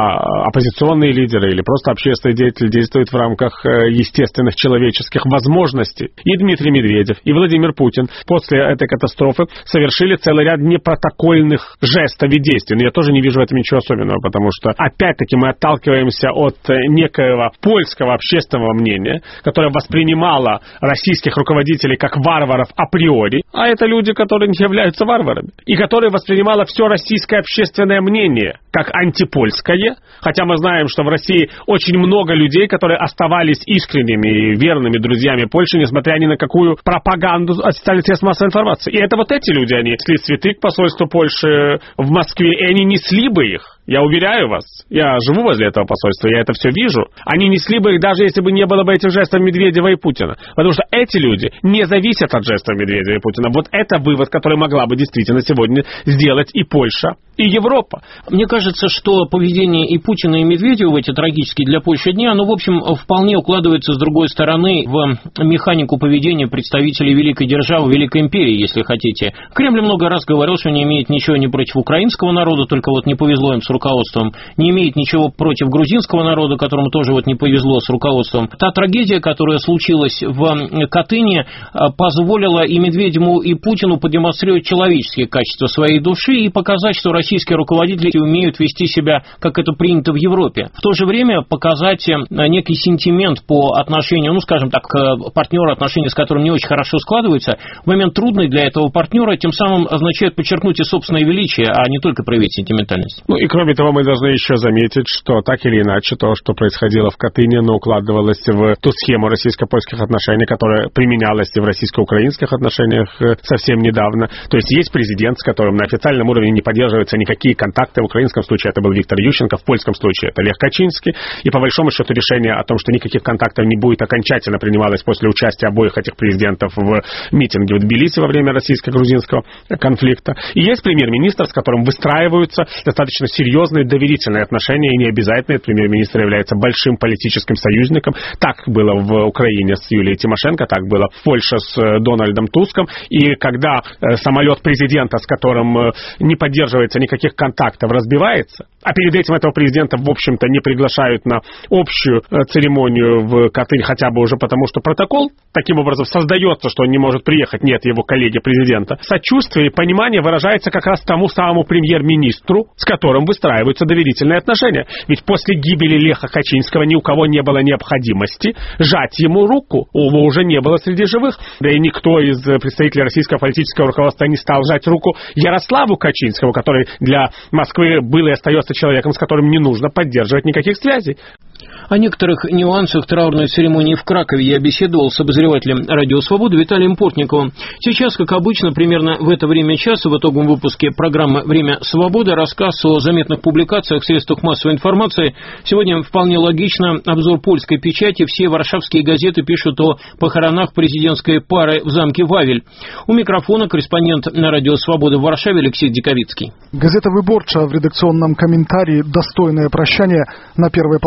а оппозиционные лидеры или просто общественные деятели действуют в рамках естественных человеческих возможностей. И Дмитрий Медведев, и Владимир Путин после этой катастрофы совершили целый ряд непротокольных жестов и действий. Но я тоже не вижу в этом ничего особенного, потому что, опять-таки, мы отталкиваемся от некоего польского общественного мнения, которое воспринимало российских руководителей как варваров априори, а это люди, которые не являются варварами, и которые воспринимало все российское общественное мнение как антипольское, хотя мы знаем, что в России очень много людей, которые оставались искренними и верными друзьями Польши, несмотря ни на какую пропаганду официальных средств массовой информации. И это вот эти люди, они несли цветы к посольству Польши в Москве, и они несли бы их. Я уверяю вас, я живу возле этого посольства, я это все вижу. Они несли бы их, даже если бы не было бы этих жестов Медведева и Путина. Потому что эти люди не зависят от жестов Медведева и Путина. Вот это вывод, который могла бы действительно сегодня сделать и Польша, и Европа. Мне кажется, что поведение и Путина, и Медведева в эти трагические для Польши дни, оно, в общем, вполне укладывается, с другой стороны, в механику поведения представителей великой державы, великой империи, если хотите. Кремль много раз говорил, что не имеет ничего ни против украинского народа, только вот не повезло им с руководством, не имеет ничего против грузинского народа, которому тоже вот не повезло с руководством. Та трагедия, которая случилась в Катыни, позволила и Медведеву, и Путину продемонстрировать человеческие качества своей души и показать, что российские руководители умеют вести себя, как это принято в Европе. В то же время показать некий сентимент по отношению, ну, скажем так, к партнеру, отношения с которым не очень хорошо складываются, в момент трудный для этого партнера, тем самым означает подчеркнуть и собственное величие, а не только проявить сентиментальность. Ну и кроме того, мы должны еще заметить, что так или иначе то, что происходило в Катыни, но укладывалось в ту схему российско-польских отношений, которая применялась и в российско-украинских отношениях совсем недавно. То есть есть президент, с которым на официальном уровне не поддерживаются никакие контакты. В украинском случае это был Виктор Ющенко, в польском случае это Лех Качинский. И по большому счету решение о том, что никаких контактов не будет, окончательно принималось после участия обоих этих президентов в митинге в Тбилиси во время российско-грузинского конфликта. И есть премьер-министр, с которым выстраиваются достаточно серьезные доверительные отношения, и не обязательно этот премьер-министр является большим политическим союзником. Так было в Украине с Юлией Тимошенко, так было в Польше с Дональдом Туском. И когда самолет президента, с которым не поддерживается никаких контактов, разбивается, а перед этим этого президента, в общем-то, не приглашают на общую церемонию в Катынь, хотя бы уже потому, что протокол таким образом создается, что он не может приехать, нет его коллеги-президента. Сочувствие и понимание выражается как раз тому самому премьер-министру, с которым выстраиваются доверительные отношения. Ведь после гибели Леха Качинского ни у кого не было необходимости жать ему руку. Его уже не было среди живых. Да и никто из представителей российского политического руководства не стал жать руку Ярославу Качинскому, который для Москвы был и остается человеком, с которым не нужно поддерживать никаких связей. О некоторых нюансах траурной церемонии в Кракове я беседовал с обозревателем «Радио Свобода» Виталием Портниковым. Сейчас, как обычно, примерно в это время часа в итоговом выпуске программы «Время свободы» рассказ о заметных публикациях в средствах массовой информации. Сегодня вполне логично обзор польской печати. Все варшавские газеты пишут о похоронах президентской пары в замке Вавель. У микрофона корреспондент на «Радио Свобода» в Варшаве Алексей Диковицкий. Газета «Выборча» в редакционном комментарии «Достойное прощание» на первой полосе пишет: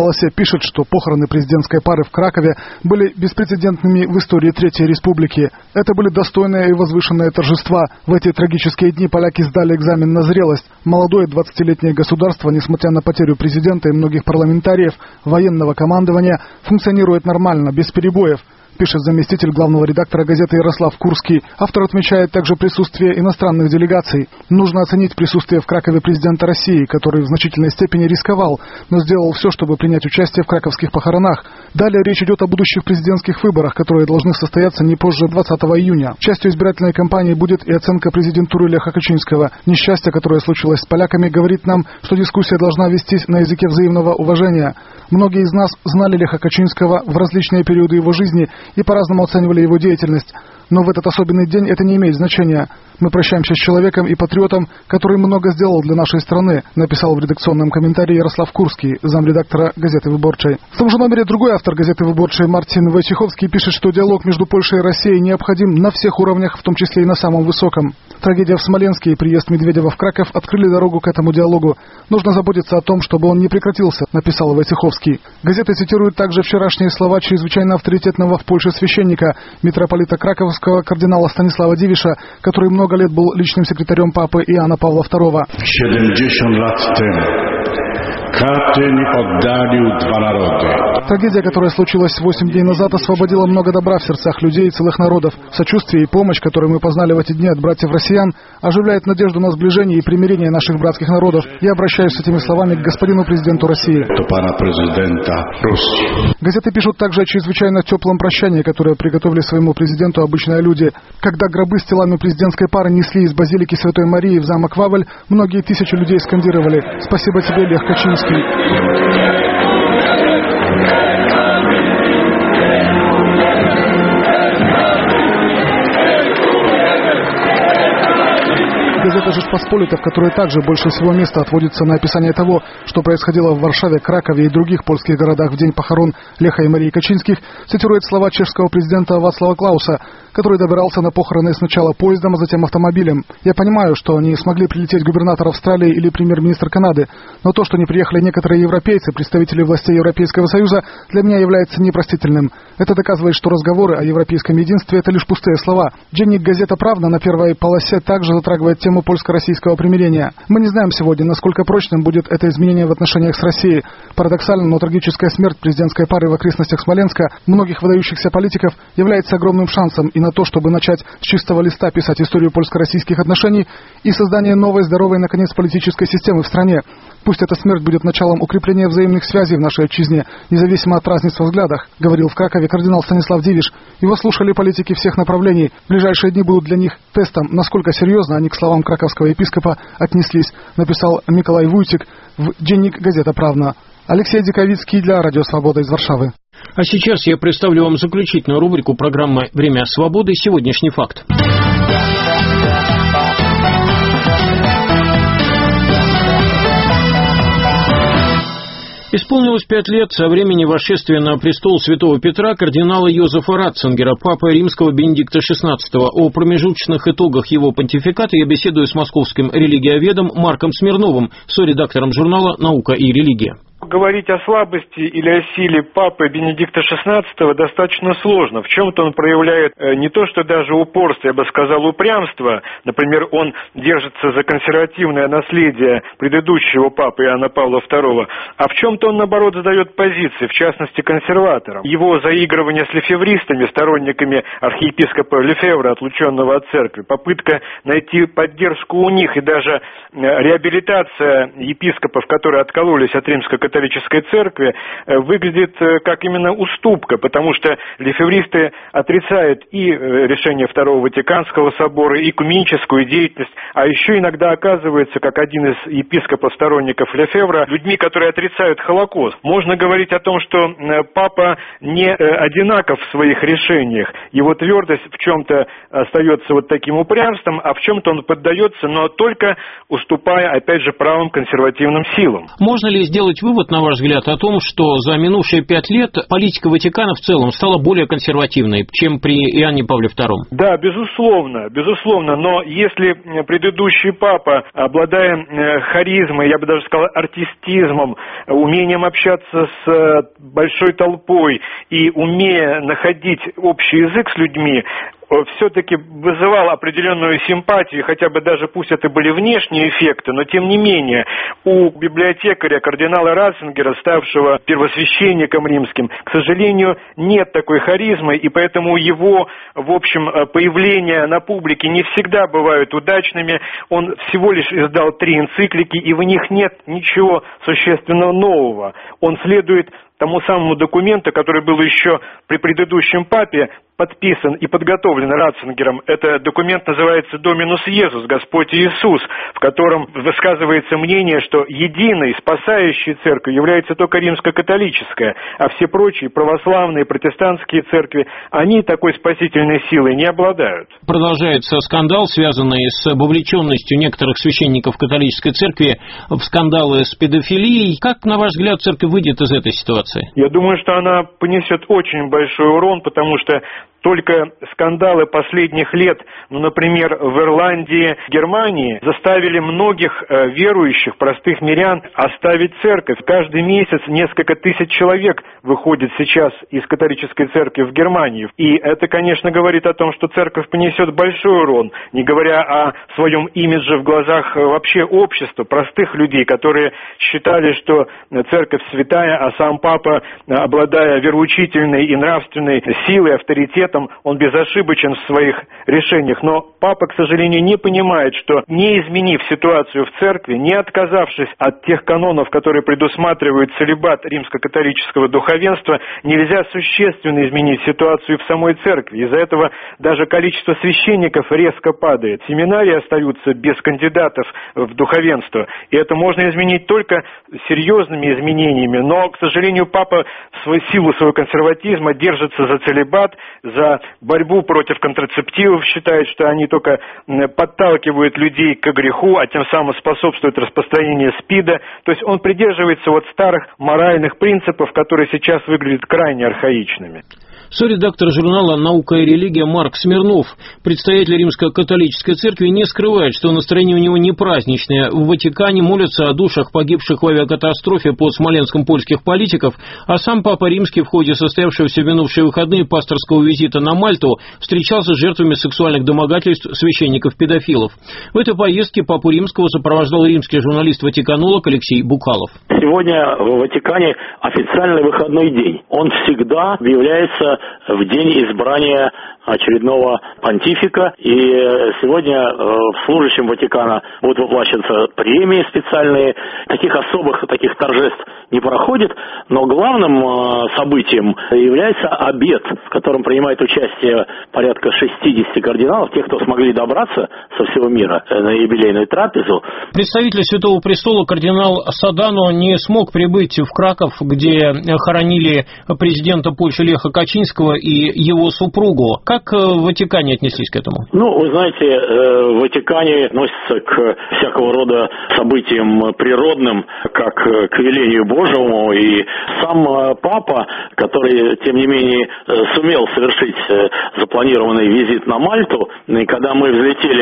пишет, что похороны президентской пары в Кракове были беспрецедентными в истории Третьей Республики. Это были достойные и возвышенные торжества. В эти трагические дни поляки сдали экзамен на зрелость. Молодое 20-летнее государство, несмотря на потерю президента и многих парламентариев, военного командования, функционирует нормально, без перебоев, пишет заместитель главного редактора газеты Ярослав Курский. Автор отмечает также присутствие иностранных делегаций. Нужно оценить присутствие в Кракове президента России, который в значительной степени рисковал, но сделал все, чтобы принять участие в краковских похоронах. Далее речь идет о будущих президентских выборах, которые должны состояться не позже 20 июня. Частью избирательной кампании будет и оценка президентуры Леха Качинского. Несчастье, которое случилось с поляками, говорит нам, что дискуссия должна вестись на языке взаимного уважения. Многие из нас знали Леха Качинского в различные периоды его жизни и по-разному оценивали его деятельность. Но в этот особенный день это не имеет значения. Мы прощаемся с человеком и патриотом, который много сделал для нашей страны, написал в редакционном комментарии Ярослав Курский, замредактора газеты «Выборчей». В том же номере другой автор газеты «Выборчей» Мартин Войцеховский пишет, что диалог между Польшей и Россией необходим на всех уровнях, в том числе и на самом высоком. Трагедия в Смоленске и приезд Медведева в Краков открыли дорогу к этому диалогу. Нужно заботиться о том, чтобы он не прекратился, написал Войцеховский. Газета цитирует также вчерашние слова чрезвычайно авторитетного в Польше священника, митрополита Краковского кардинала Станислава Дивиша, который много лет был личным секретарем папы Иоанна Павла II. 70 лет тему. Катyn oddalił dwa narody. Трагедия, которая случилась 8 дней назад, освободила много добра в сердцах людей и целых народов. Сочувствие и помощь, которую мы познали в эти дни от братьев-россиян, оживляет надежду на сближение и примирение наших братских народов. Я обращаюсь с этими словами к господину президенту России. Газеты пишут также о чрезвычайно теплом прощании, которое приготовили своему президенту обычные люди. Когда гробы с телами президентской пары несли из базилики Святой Марии в замок Вавель, многие тысячи людей скандировали: «Спасибо тебе, Лех Качинский». Газета «Жечпосполита», в которой также больше всего места отводится на описание того, что происходило в Варшаве, Кракове и других польских городах в день похорон Леха и Марии Качинских, цитирует слова чешского президента Вацлава Клауса, который добирался на похороны сначала поездом, а затем автомобилем. «Я понимаю, что не смогли прилететь губернатор Австралии или премьер-министр Канады, но то, что не приехали некоторые европейцы, представители властей Европейского Союза, для меня является непростительным. Это доказывает, что разговоры о европейском единстве – это лишь пустые слова». Денник «Газета Правда» на первой полосе также затрагивает тему польско-российского примирения. Мы не знаем сегодня, насколько прочным будет это изменение в отношениях с Россией. Парадоксально, но трагическая смерть президентской пары в окрестностях Смоленска многих выдающихся политиков является огромным шансом и на то, чтобы начать с чистого листа писать историю польско-российских отношений и создание новой, здоровой, наконец, политической системы в стране. Пусть эта смерть будет началом укрепления взаимных связей в нашей отчизне, независимо от разниц во взглядах, говорил в Кракове кардинал Станислав Дивиш. Его слушали политики всех направлений. Ближайшие дни будут для них тестом, насколько серьезно они к словам краковского епископа отнеслись, написал Миколай Вуйцик в денник «Газета Правда». Алексей Диковицкий для Радио Свобода из Варшавы. А сейчас я представлю вам заключительную рубрику программы «Время свободы. Сегодняшний факт». Исполнилось 5 лет со времени восшествия на престол святого Петра кардинала Йозефа Ратцингера, папы римского Бенедикта XVI. О промежуточных итогах его понтификата я беседую с московским религиоведом Марком Смирновым, соредактором журнала «Наука и религия». Говорить о слабости или о силе папы Бенедикта XVI достаточно сложно. В чем-то он проявляет не то, что даже упорство, я бы сказал, упрямство. Например, он держится за консервативное наследие предыдущего папы Иоанна Павла II, а в чем-то он, наоборот, задает позиции, в частности, консерваторам. Его заигрывание с лефевристами, сторонниками архиепископа Лефевра, отлученного от церкви, попытка найти поддержку у них и даже реабилитация епископов, которые откололись от римско-католической церкви, выглядит как именно уступка, потому что лефевристы отрицают и решение Второго Ватиканского собора, и экуменическую деятельность, а еще иногда оказывается, как один из епископов-сторонников Лефевра, людьми, которые отрицают Холокост. Можно говорить о том, что папа не одинаков в своих решениях, его твердость в чем-то остается вот таким упрямством, а в чем-то он поддается, но только уступая, опять же, правым консервативным силам. Можно ли сделать вывод довод, на ваш взгляд, о том, что за минувшие 5 лет политика Ватикана в целом стала более консервативной, чем при Иоанне Павле II? Да, безусловно, но если предыдущий папа, обладая харизмой, я бы даже сказал артистизмом, умением общаться с большой толпой и умея находить общий язык с людьми, все-таки вызывал определенную симпатию, хотя бы даже пусть это были внешние эффекты, но тем не менее у библиотекаря кардинала Ратцингера, ставшего первосвященником римским, к сожалению, нет такой харизмы, и поэтому его, в общем, появления на публике не всегда бывают удачными. Он всего лишь издал 3 энциклики, и в них нет ничего существенно нового. Он следует тому самому документу, который был еще при предыдущем папе подписан и подготовлен Ратцингером. Это документ называется «Доминус Иисус», «Господь Иисус», в котором высказывается мнение, что единой спасающей церковью является только римско-католическая, а все прочие православные, протестантские церкви, они такой спасительной силой не обладают. Продолжается скандал, связанный с вовлеченностью некоторых священников католической церкви в скандалы с педофилией. Как, на ваш взгляд, церковь выйдет из этой ситуации? Я думаю, что она понесет очень большой урон, потому что только скандалы последних лет, например, в Ирландии, Германии, заставили многих верующих, простых мирян оставить церковь. Каждый месяц несколько тысяч человек выходит сейчас из католической церкви в Германию. И это, конечно, говорит о том, что церковь понесет большой урон, не говоря о своем имидже в глазах вообще общества, простых людей, которые считали, что церковь святая, а сам папа, обладая вероучительной и нравственной силой, авторитетом, он безошибочен в своих решениях. Но папа, к сожалению, не понимает, что не изменив ситуацию в церкви, не отказавшись от тех канонов, которые предусматривают целибат римско-католического духовенства, нельзя существенно изменить ситуацию в самой церкви. Из-за этого даже количество священников резко падает. Семинарии остаются без кандидатов в духовенство. И это можно изменить только серьезными изменениями. Но, к сожалению, папа в силу своего консерватизма держится за целибат, за борьбу против контрацептивов, считает, что они только подталкивают людей к греху, а тем самым способствуют распространению СПИДа. То есть он придерживается старых моральных принципов, которые сейчас выглядят крайне архаичными. Соредактор журнала «Наука и религия» Марк Смирнов, предстоятель Римско-католической церкви, не скрывает, что настроение у него не праздничное. В Ватикане молятся о душах погибших в авиакатастрофе под Смоленском польских политиков, а сам Папа Римский в ходе состоявшегося в минувшие выходные пасторского визита на Мальту встречался с жертвами сексуальных домогательств священников-педофилов. В этой поездке Папу Римского сопровождал римский журналист-ватиканолог Алексей Букалов. Сегодня в Ватикане официальный выходной день. Он всегда является в день избрания очередного понтифика, и сегодня служащим Ватикана будут выплачиваться премии специальные. Таких особых, таких торжеств не проходит, но главным событием является обед, в котором принимает участие порядка 60 кардиналов, тех, кто смогли добраться со всего мира на юбилейную трапезу. Представитель Святого Престола кардинал Садано не смог прибыть в Краков, где хоронили президента Польши Леха Качинского и его супругу. Как в Ватикане отнеслись к этому? Ну, вы знаете, в Ватикане относятся к всякого рода событиям природным, как к велению Божьему, и сам папа, который, тем не менее, сумел совершить запланированный визит на Мальту, и когда мы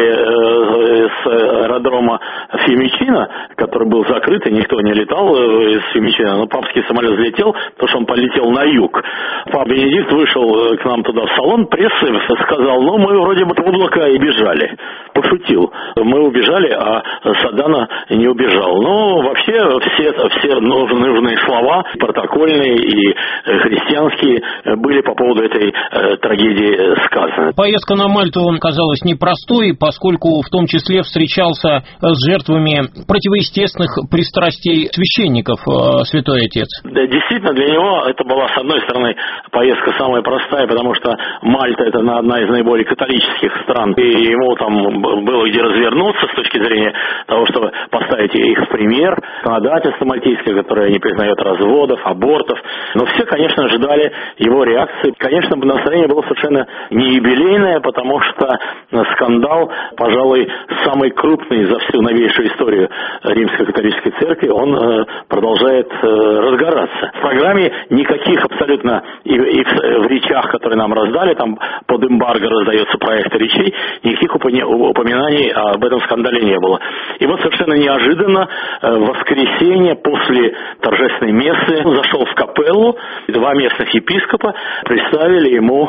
взлетели с аэродрома Фьюмичино, который был закрыт, и никто не летал из Фьюмичино, но папский самолет взлетел, потому что он полетел на юг. Папа Бенедикт вышел к нам туда в салон прессы, сказал, ну, мы вроде бы в облако и бежали. Пошутил. Мы убежали, а Садано не убежал. Но вообще все нужные слова, протокольные и христианские, были по поводу этой трагедии сказаны. Поездка на Мальту казалась непростой, поскольку в том числе встречался с жертвами противоестественных пристрастий священников, Святой Отец. Да, действительно, для него это была, с одной стороны, поездка самая простая, потому что Мальта — это одна из наиболее католических стран, и ему там было где развернуться с точки зрения того, чтобы поставить их в пример, законодательство мальтийское, которое не признает разводов, абортов. Но все, конечно, ожидали его реакции. Конечно, настроение было совершенно не юбилейное, потому что скандал, пожалуй, самый крупный за всю новейшую историю Римской католической церкви, он продолжает разгораться. В программе никаких абсолютно, и в речах, которые нам раздали, там под эмбарго раздается проект речей, никаких упоминаний об этом скандале не было. И вот совершенно неожиданно в воскресенье после торжественной мессы зашел в капеллу, 2 местных епископа представили ему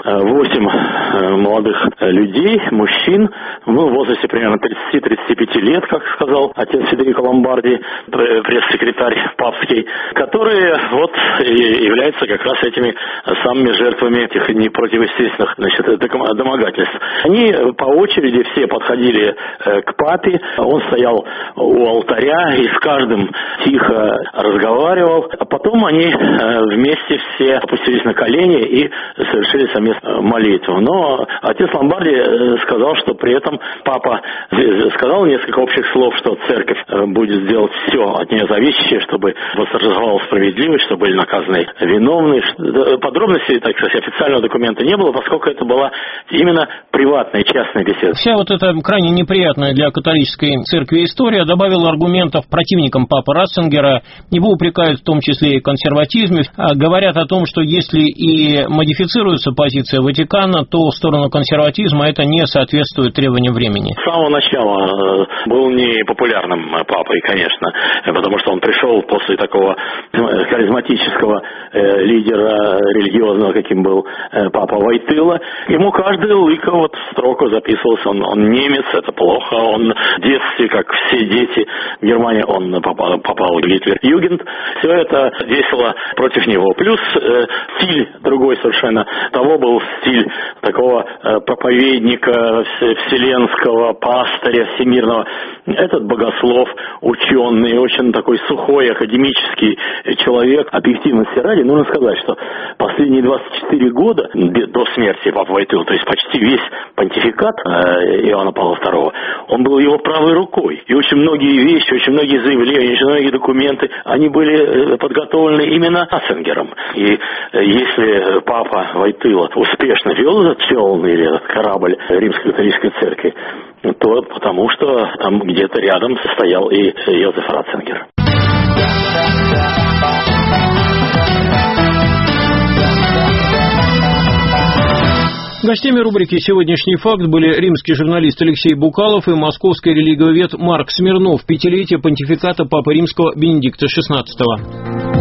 8 молодых людей, мужчин, в возрасте примерно 30-35 лет, как сказал отец Федерико Ломбарди, пресс-секретарь папский, которые вот являются как раз этими самыми жертвами этих непротивоестественных, домогательств. Они по очереди все подходили к папе, он стоял у алтаря и с каждым тихо разговаривал, а потом они вместе все опустились на колени и совершили совместную молитву. Но отец Ломбарди сказал, что при этом папа сказал несколько общих слов, что церковь будет делать все от нее зависящее, чтобы восторжествовала справедливость, чтобы были наказаны виновные. Подробностей, так сказать, официального документа не было, поскольку это была именно приватная, частная беседа. Вся вот эта крайне неприятная для католической церкви история добавила аргументов противникам папы Ратцингера. Его упрекают в том числе и в консерватизме. Говорят о том, что если и модифицируется позиция Ватикана, то в сторону консерватизма это не соответствует требованиям времени. С самого начала был непопулярным папой, конечно, потому что он пришел после такого харизматического лидера религиозного, каким был папа Войтыла. Ему каждый лыко вот в строку записывался. Он немец, это плохо. Он в детстве, как все дети в Германии, он попал в Гитлер-Югенд. Все это действовало против него. Плюс стиль другой совершенно. Того был стиль такого проповедника, вселенского пастыря всемирного. Этот богослов, ученый, очень такой сухой, академический человек. Объективности ради, нужно сказать, что последние 24 года до смерти папы Войтыла, то есть почти весь понтификат Иоанна Павла II, он был его правой рукой. И очень многие вещи, очень многие заявления, очень многие документы, они были подготовлены именно Ратцингером. И если папа Войтыла успешно вел этот челн или этот корабль Римской католической церкви, то потому что там где-то рядом стоял и Йозеф Ратцингер. Гостями рубрики «Сегодняшний факт» были римский журналист Алексей Букалов и московский религиовед Марк Смирнов. 5-летие понтификата Папы Римского Бенедикта XVI.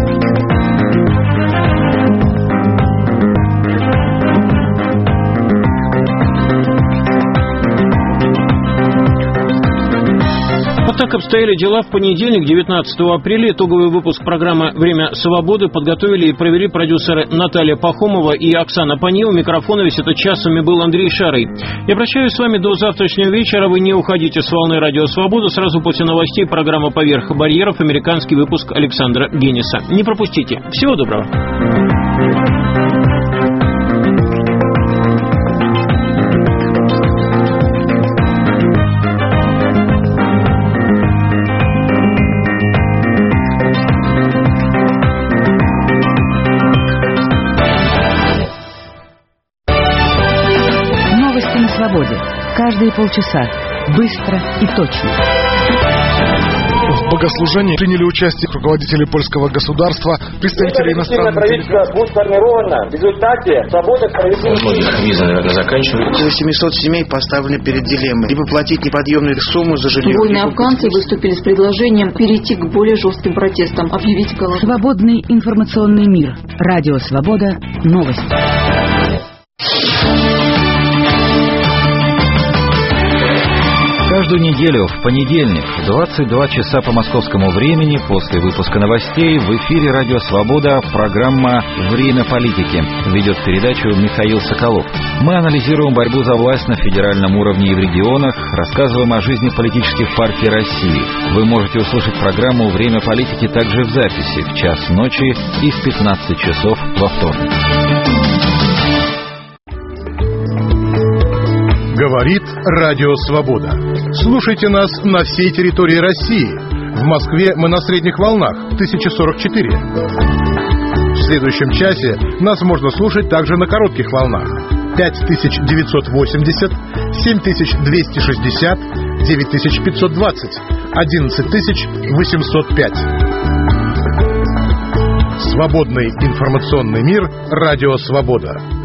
Вот так обстояли дела в понедельник, 19 апреля. Итоговый выпуск программы «Время свободы» подготовили и провели продюсеры Наталья Пахомова и Оксана Панье. У микрофона весь этот час с вами был Андрей Шарый. Я прощаюсь с вами до завтрашнего вечера. Вы не уходите с волны «Радио Свобода». Сразу после новостей программа «Поверх барьеров», американский выпуск Александра Генниса. Не пропустите. Всего доброго. Каждые полчаса. Быстро и точно. В богослужении приняли участие руководители польского государства, представители иностранных правительство будет сформировано в результате свободы, справедливости. У многих виза, наверное, заканчивается. Около 700 семей поставлены перед дилеммой. Либо платить неподъемную сумму за жилье. Вольные афганцы выступили с предложением перейти к более жестким протестам, объявить голод. Свободный информационный мир. Радио Свобода. Новости. Каждую неделю в понедельник в 22 часа по московскому времени после выпуска новостей в эфире «Радио Свобода» программа «Время политики». Ведет передачу Михаил Соколов. Мы анализируем борьбу за власть на федеральном уровне и в регионах, рассказываем о жизни политических партий России. Вы можете услышать программу «Время политики» также в записи в час ночи и в 15 часов во вторник. Говорит Радио Свобода. Слушайте нас на всей территории России. В Москве мы на средних волнах 1044. В следующем часе нас можно слушать также на коротких волнах 5980, 7260, 9520, 11805. Свободный информационный мир. Радио Свобода.